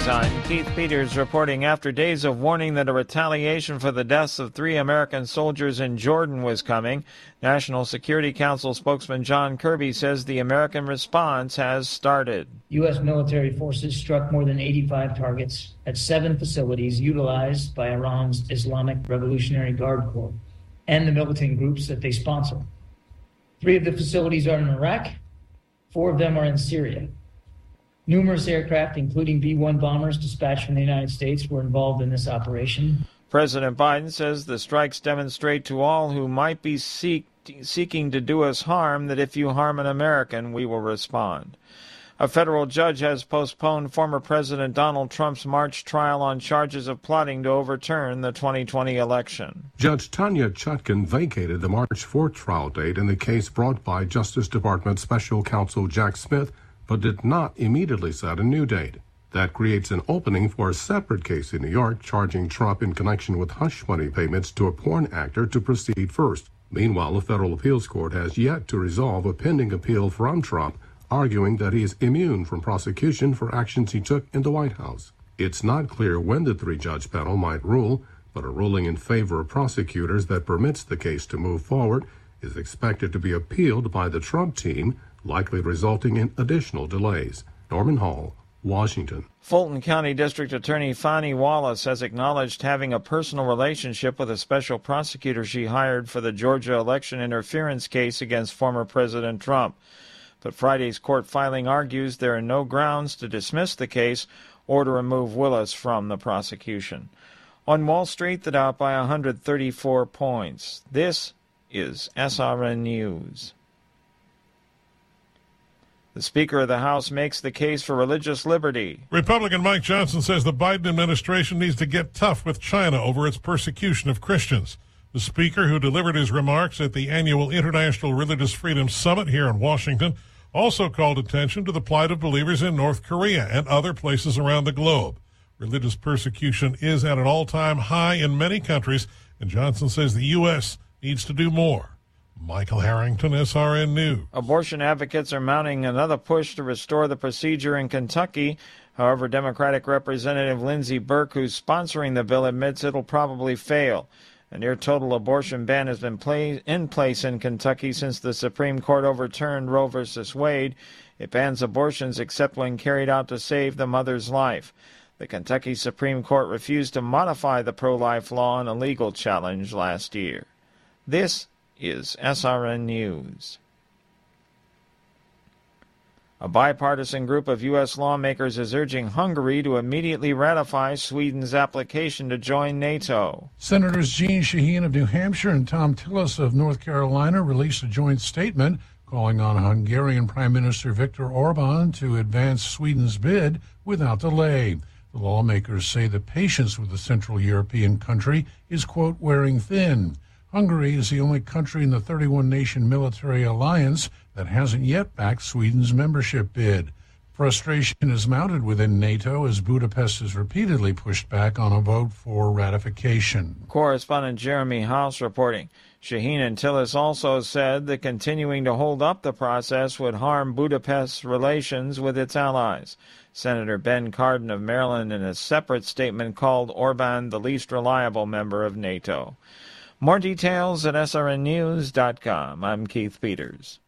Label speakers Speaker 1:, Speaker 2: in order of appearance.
Speaker 1: News. I'm Keith Peters reporting after days of warning that a retaliation for the deaths of 3 American soldiers in Jordan was coming. National Security Council spokesman John Kirby says the American response has started.
Speaker 2: U.S. military forces struck more than 85 targets at 7 facilities utilized by Iran's Islamic Revolutionary Guard Corps and the militant groups that they sponsor. 3 of the facilities are in Iraq, 4 of them are in Syria. Numerous aircraft, including B-1 bombers dispatched from the United States, were involved in this operation.
Speaker 1: President Biden says the strikes demonstrate to all who might be seeking to do us harm that if you harm an American, we will respond. A federal judge has postponed former President Donald Trump's March trial on charges of plotting to overturn the 2020 election.
Speaker 3: Judge Tanya Chutkan vacated the March 4th trial date in the case brought by Justice Department Special Counsel Jack Smith, but did not immediately set a new date. That creates an opening for a separate case in New York charging Trump in connection with hush money payments to a porn actor to proceed first. Meanwhile, the federal appeals court has yet to resolve a pending appeal from Trump, arguing that he is immune from prosecution for actions he took in the White House. It's not clear when the 3-judge panel might rule, but a ruling in favor of prosecutors that permits the case to move forward is expected to be appealed by the Trump team, likely resulting in additional delays. Norman Hall, Washington.
Speaker 1: Fulton County District Attorney Fani Wallace has acknowledged having a personal relationship with a special prosecutor she hired for the Georgia election interference case against former President Trump. But Friday's court filing argues there are no grounds to dismiss the case or to remove Willis from the prosecution. On Wall Street, the Dow up by 134 points. This is SRN News. The Speaker of the House makes the case for religious liberty.
Speaker 4: Republican Mike Johnson says the Biden administration needs to get tough with China over its persecution of Christians. The Speaker, who delivered his remarks at the annual International Religious Freedom Summit here in Washington, also called attention to the plight of believers in North Korea and other places around the globe. Religious persecution is at an all-time high in many countries, and Johnson says the U.S. needs to do more. Michael Harrington, SRN News.
Speaker 1: Abortion advocates are mounting another push to restore the procedure in Kentucky. However, Democratic Representative Lindsey Burke, who's sponsoring the bill, admits it'll probably fail. A near-total abortion ban has been in place in Kentucky since the Supreme Court overturned Roe v. Wade. It bans abortions except when carried out to save the mother's life. The Kentucky Supreme Court refused to modify the pro-life law in a legal challenge last year. This is SRN News. A bipartisan group of U.S. lawmakers is urging Hungary to immediately ratify Sweden's application to join NATO.
Speaker 5: Senators Jeanne Shaheen of New Hampshire and Tom Tillis of North Carolina released a joint statement calling on Hungarian Prime Minister Viktor Orban to advance Sweden's bid without delay. The lawmakers say the patience with the Central European country is, quote, wearing thin. Hungary is the only country in the 31-nation military alliance that hasn't yet backed Sweden's membership bid. Frustration is mounted within NATO as Budapest has repeatedly pushed back on a vote for ratification.
Speaker 1: Correspondent Jeremy House reporting. Shaheen and Tillis also said that continuing to hold up the process would harm Budapest's relations with its allies. Senator Ben Cardin of Maryland, in a separate statement, called Orban the least reliable member of NATO. More details at srnnews.com. I'm Keith Peters.